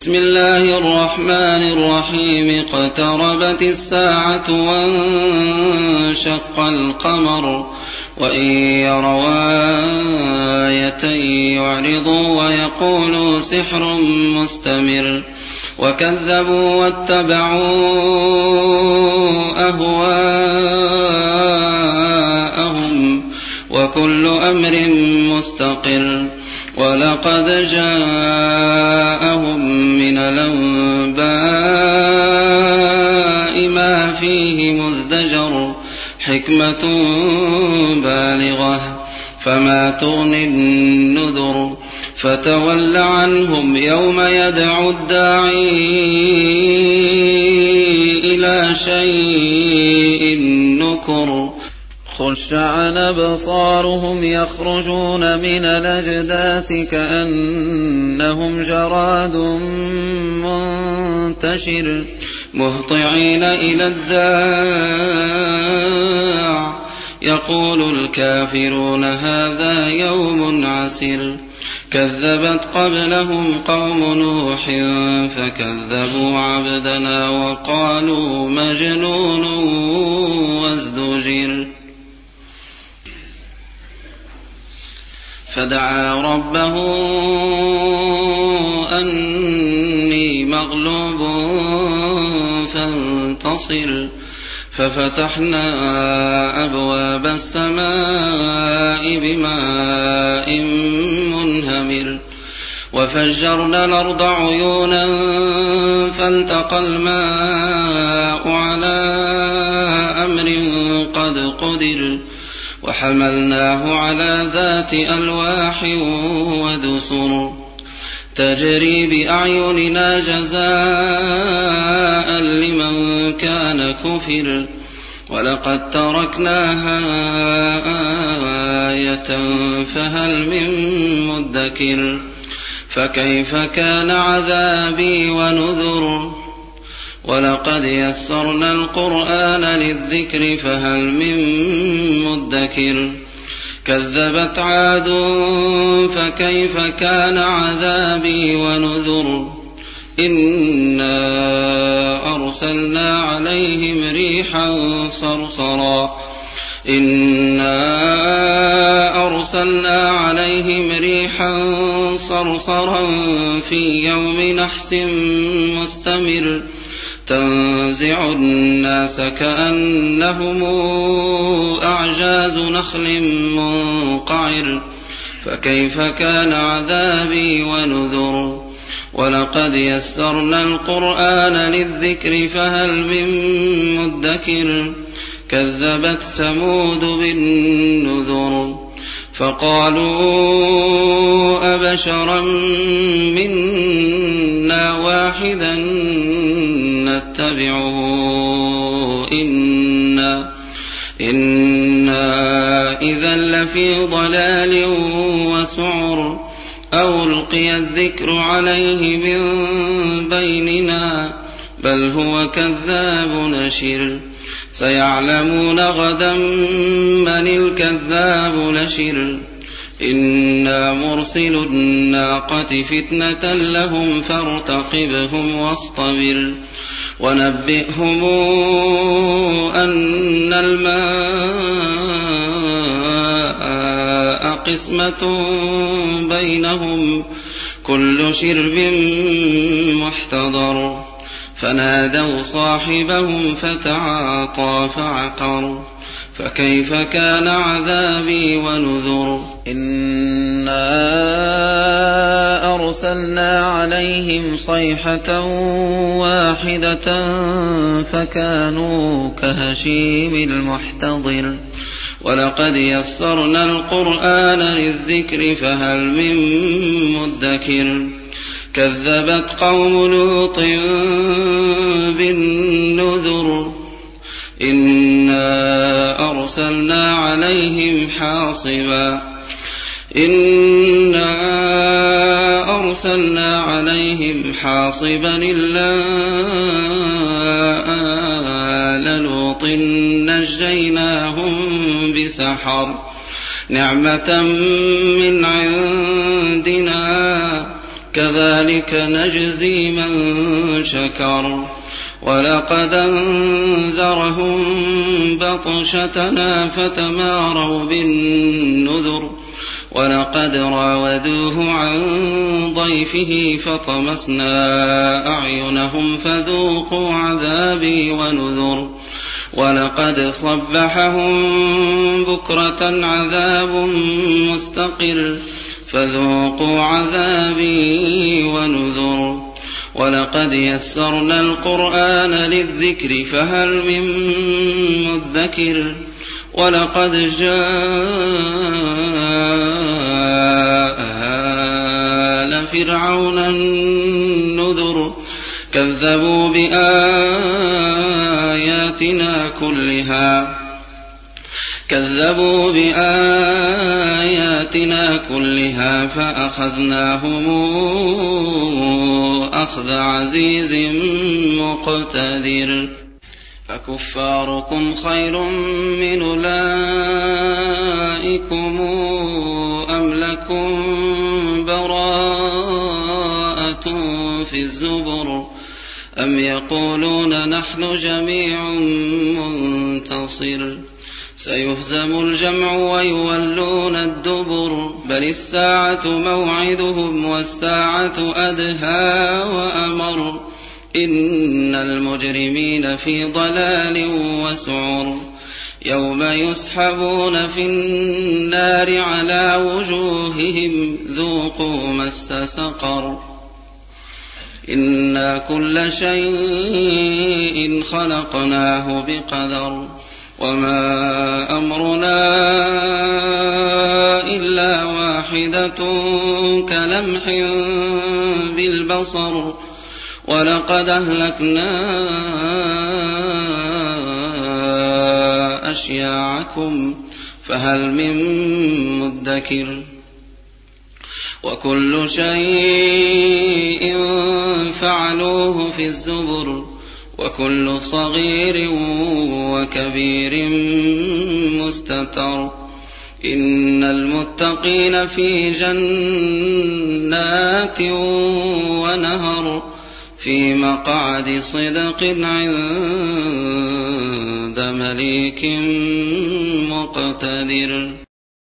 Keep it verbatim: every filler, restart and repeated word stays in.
بسم الله الرحمن الرحيم اقتربت الساعة وانشق القمر وإن يروا آية يعرضوا ويقولوا سحر مستمر وكذبوا واتبعوا أهواءهم وكل أمر مستقر ولقد جاءهم من الأنباء ما فيه مزدجر حكمة بالغة فما تغني النذر فتول عنهم يوم يدعو الداعي إلى شيء نكر خش عن أبصارهم يخرجون من الأجداث كأنهم جراد منتشر مهطعين إلى الداع يقول الكافرون هذا يوم عسر كذبت قبلهم قوم نوح فكذبوا عبدنا وقالوا مجنون وازدجر فدعا ربه أني مغلوب فانتصر ففتحنا أبواب السماء بماء منهمر وفجرنا الأرض عيونا فالتقى الماء على أمر قد قدر وحملناه على ذات ألواح ودسر تجري بأعيننا جزاء لمن كان كفر ولقد تركناها آية فهل من مدكر فكيف كان عذابي ونذر ولقد يسرنا القرآن للذكر فهل من مدكر كذبت عاد فكيف كان عذابي ونذر إنا أرسلنا عليهم ريحا صرصرا إنا أرسلنا عليهم ريحا صرصرا في يوم نحس مستمر تنزع الناس كأنهم أعجاز نخل منقعر فكيف كان عذابي ونذر ولقد يسرنا القرآن للذكر فهل من مدكر كذبت ثمود بالنذر فقالوا أبشرا منا واحدا نتبعه إنا, إنا إذا لفي ضلال وسعر أو ألقي الذكر عليه من بيننا بل هو كذاب نشر سيعلمون غدا من الكذاب نشر إنا مرسل الناقة فتنة لهم فارتقبهم واصطبر ونبئهم أن الماء قسمة بينهم كل شرب محتضر فنادوا صاحبهم فتعاطى فعقر فكيف كان عذابي ونذر إنا أرسلنا عليهم صيحة واحدة فكانوا كهشيم المحتضر ولقد يسرنا القرآن للذكر فهل من مدكر كذبت قوم لوط بالنذر إنا أرسلنا عليهم حاصبا إنا أرسلنا عليهم حاصبا إلا آل لوط نجيناهم بسحر نعمة من عندنا كذلك نجزي من شكر ولقد أنذرهم بطشتنا فتماروا بالنذر ولقد راودوه عن ضيفه فطمسنا أعينهم فذوقوا عذابي ونذر ولقد صبحهم بكرة عذاب مستقر فذوقوا عذابي ونذر ولقد يسرنا القرآن للذكر فهل من مدكر ولقد جاء آل فرعون النذر كذبوا بآياتنا كلها كذبوا بآياتنا كلها فأخذناهم أخذ عزيز مقتدر فكفاركم خير من أولئكم أم لكم براءة في الزبر أم يقولون نحن جميع منتصر سيهزم الجمع ويولون الدبر بل الساعة موعدهم والساعة أدهى وأمر إن المجرمين في ضلال وسعر يوم يسحبون في النار على وجوههم ذوقوا مس سقر إنا كل شيء خلقناه بقدر وما أمرنا إلا واحدة كلمح بالبصر ولقد أهلكنا أشياعكم فهل من مدكر وكل شيء فعلوه في الزبر وكل صغير وكبير مستتر إن المتقين في جنات ونهر في مقعد صدق عند مليك مقتدر.